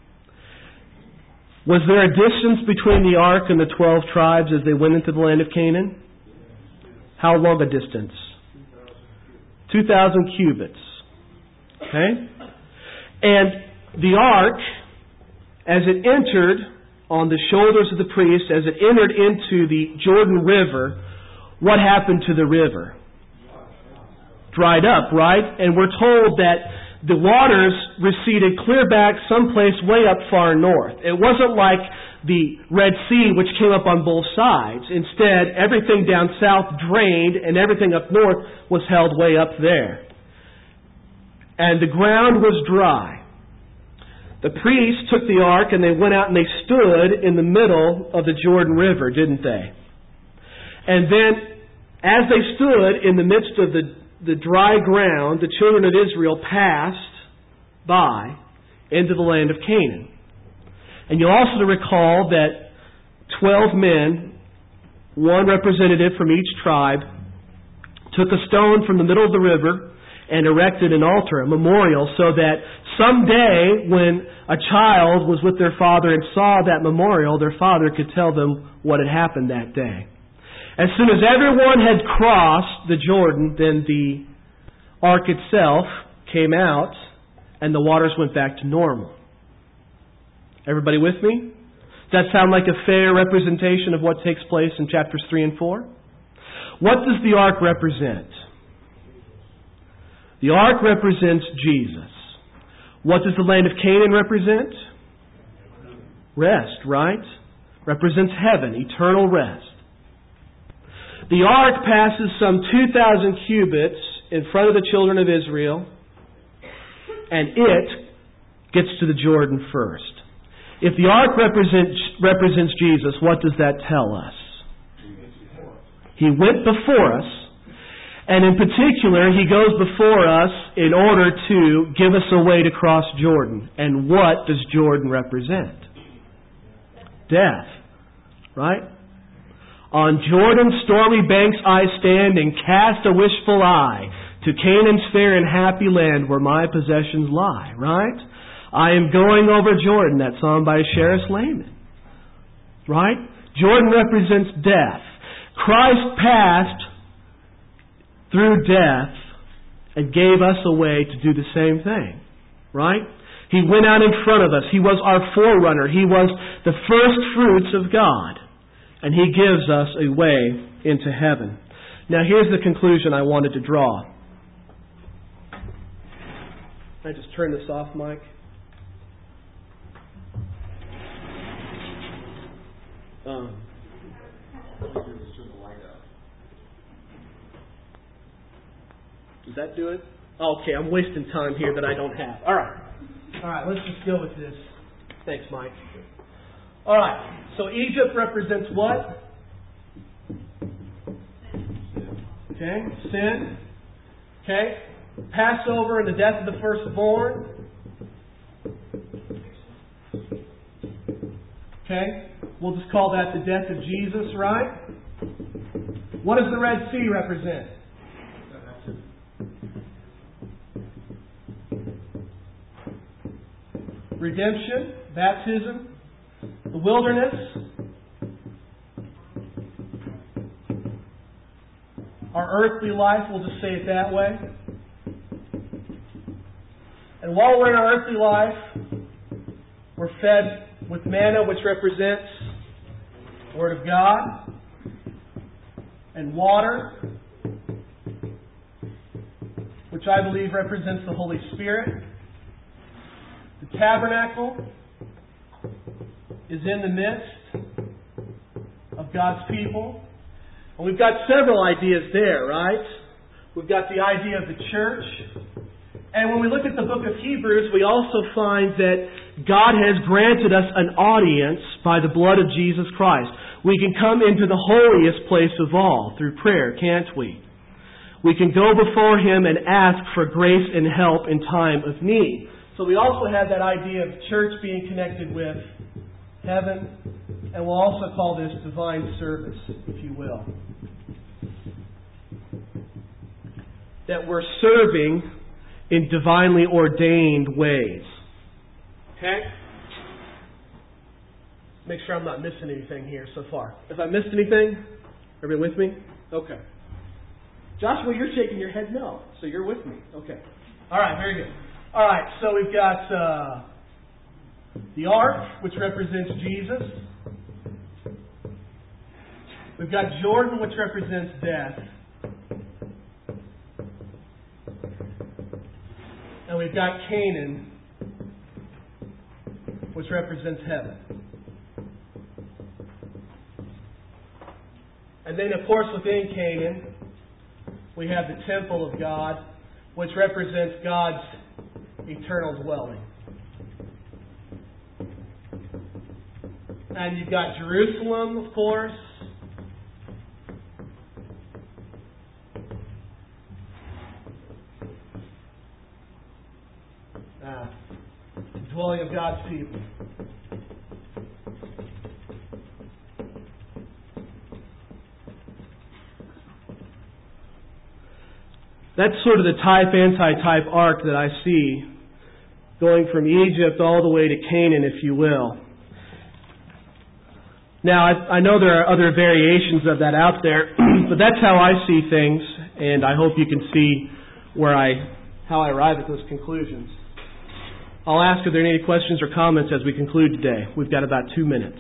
Was there a distance between the ark and the twelve tribes as they went into the land of Canaan? How long a distance? two thousand cubits. Okay? And the ark, as it entered on the shoulders of the priest, as it entered into the Jordan River, what happened to the river? Dried up, right? And we're told that the waters receded clear back someplace way up far north. It wasn't like the Red Sea, which came up on both sides. Instead, everything down south drained, and everything up north was held way up there. And the ground was dry. The priests took the ark and they went out and they stood in the middle of the Jordan River, didn't they? And then, as they stood in the midst of the, the dry ground, the children of Israel passed by into the land of Canaan. And you'll also recall that twelve men, one representative from each tribe, took a stone from the middle of the river and erected an altar, a memorial, so that someday when a child was with their father and saw that memorial, their father could tell them what had happened that day. As soon as everyone had crossed the Jordan, then the ark itself came out and the waters went back to normal. Everybody with me? Does that sound like a fair representation of what takes place in chapters three and four? What does the ark represent? The ark represents Jesus. What does the land of Canaan represent? Rest, right? Represents heaven, eternal rest. The ark passes some two thousand cubits in front of the children of Israel, and it gets to the Jordan first. If the ark represents, represents Jesus, what does that tell us? He went before us, and in particular, He goes before us in order to give us a way to cross Jordan. And what does Jordan represent? Death. Right? On Jordan's stormy banks I stand and cast a wishful eye to Canaan's fair and happy land where my possessions lie. Right? I am going over Jordan, that song by Sheriff Lehman. Right? Jordan represents death. Christ passed through death and gave us a way to do the same thing. Right? He went out in front of us. He was our forerunner. He was the first fruits of God. And He gives us a way into heaven. Now here's the conclusion I wanted to draw. Can I just turn this off, Mike? Um, does that do it? Okay, I'm wasting time here that I don't have. All right. All right, let's just go with this. Thanks, Mike. All right. So Egypt represents what? Okay. Sin. Okay. Passover and the death of the firstborn. Okay. We'll just call that the death of Jesus, right? What does the Red Sea represent? Redemption, baptism, the wilderness, our earthly life, we'll just say it that way. And while we're in our earthly life, we're fed with manna, which represents the Word of God, and water, which I believe represents the Holy Spirit. The tabernacle is in the midst of God's people. And we've got several ideas there, right? We've got the idea of the church. And when we look at the book of Hebrews, we also find that God has granted us an audience by the blood of Jesus Christ. We can come into the holiest place of all through prayer, can't we? We can go before Him and ask for grace and help in time of need. So we also have that idea of church being connected with heaven, and we'll also call this divine service, if you will. That we're serving in divinely ordained ways. Okay? Make sure I'm not missing anything here so far. If I missed anything, everybody with me? Okay. Joshua, you're shaking your head no, so you're with me. Okay. All right, very good. All right, so we've got uh, the ark, which represents Jesus. We've got Jordan, which represents death. And we've got Canaan, which represents heaven. And then, of course, within Canaan, we have the temple of God, which represents God's eternal dwelling. And you've got Jerusalem, of course. Ah, the dwelling of God's people. That's sort of the type, anti-type arc that I see, going from Egypt all the way to Canaan, if you will. Now, I, I know there are other variations of that out there, but that's how I see things, and I hope you can see where I, how I arrive at those conclusions. I'll ask if there are any questions or comments as we conclude today. We've got about two minutes.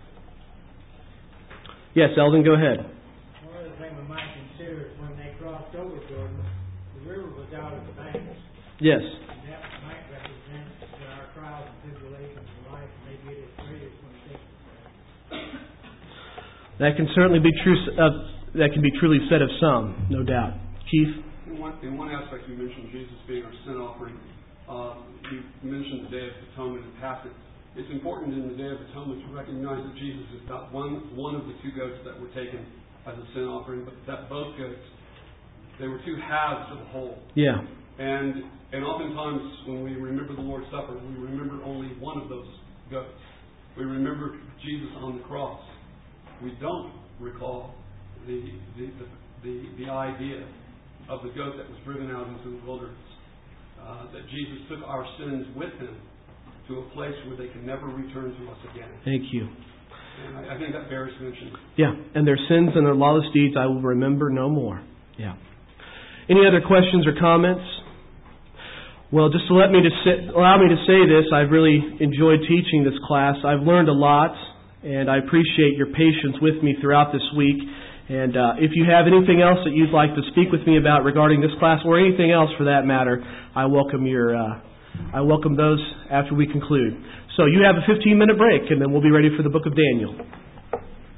Yes, Eldon, go ahead. One of the things we might consider is when they crossed over Jordan, the river was out of the banks. Yes. And that might represent that our trials and tribulations in life may be at its greatest when it takes us. That can certainly be true. Uh, that can be truly said of some, no doubt. Keith? In one, in one aspect, you mentioned Jesus being our sin offering. Uh, you mentioned the Day of Atonement and passing. It's important in the Day of Atonement to recognize that Jesus is not one one of the two goats that were taken as a sin offering, but that both goats, they were two halves of the whole. Yeah. And and oftentimes when we remember the Lord's Supper, we remember only one of those goats. We remember Jesus on the cross. We don't recall the the the, the, the idea of the goat that was driven out into the wilderness. Uh, that Jesus took our sins with Him to a place where they can never return to us again. Thank you. And I, I think that bears mention. Yeah, and their sins and their lawless deeds I will remember no more. Yeah. Any other questions or comments? Well, just to let me to sit, allow me to say this, I've really enjoyed teaching this class. I've learned a lot, and I appreciate your patience with me throughout this week. And uh, if you have anything else that you'd like to speak with me about regarding this class, or anything else for that matter, I welcome your uh, I welcome those after we conclude. So you have a fifteen minute break, and then we'll be ready for the book of Daniel.